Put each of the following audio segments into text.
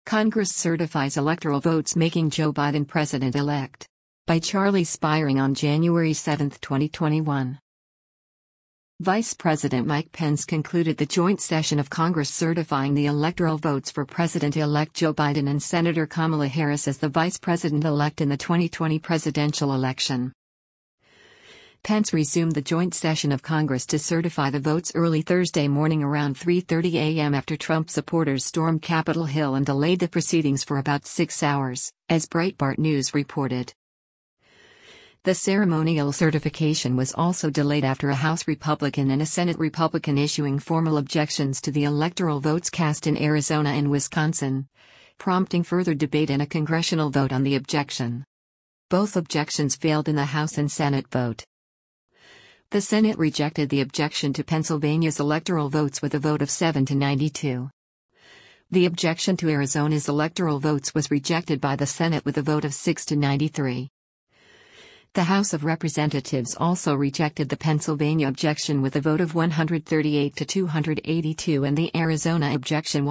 Congress certifies electoral votes making Joe Biden president-elect. By Charlie Spiring on January 7, 2021. Vice President Mike Pence concluded the joint session of Congress certifying the electoral votes for President-elect Joe Biden and Senator Kamala Harris as the Vice President-elect in the 2020 presidential election. Pence resumed the joint session of Congress to certify the votes early Thursday morning around 3:30 a.m. after Trump supporters stormed Capitol Hill and delayed the proceedings for about 6 hours, as Breitbart News reported. The ceremonial certification was also delayed after a House Republican and a Senate Republican issuing formal objections to the electoral votes cast in Arizona and Wisconsin, prompting further debate and a congressional vote on the objection. Both objections failed in the House and Senate vote. The Senate rejected the objection to Pennsylvania's electoral votes with a vote of 7-92. The objection to Arizona's electoral votes was rejected by the Senate with a vote of 6-93. The House of Representatives also rejected the Pennsylvania objection with a vote of 138-282 and the Arizona objection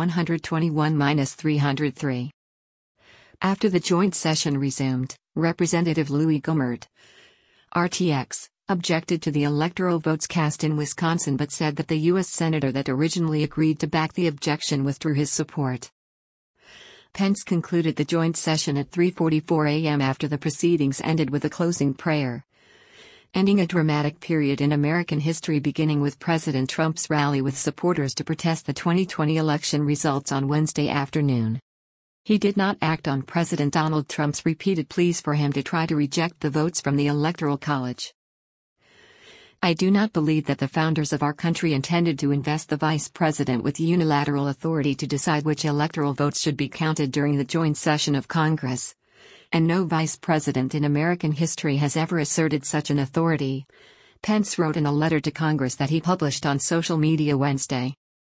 121-303. After the joint session resumed, Representative Louis Gohmert, RTX, objected to the electoral votes cast in Wisconsin but said that the U.S. senator that originally agreed to back the objection withdrew his support. Pence concluded the joint session at 3:44 a.m. after the proceedings ended with a closing prayer, ending a dramatic period in American history beginning with President Trump's rally with supporters to protest the 2020 election results on Wednesday afternoon. He did not act on President Donald Trump's repeated pleas for him to try to reject the votes from the Electoral College. I do not believe that the founders of our country intended to invest the vice president with unilateral authority to decide which electoral votes should be counted during the joint session of Congress. And no vice president in American history has ever asserted such an authority, Pence wrote in a letter to Congress that he published on social media Wednesday.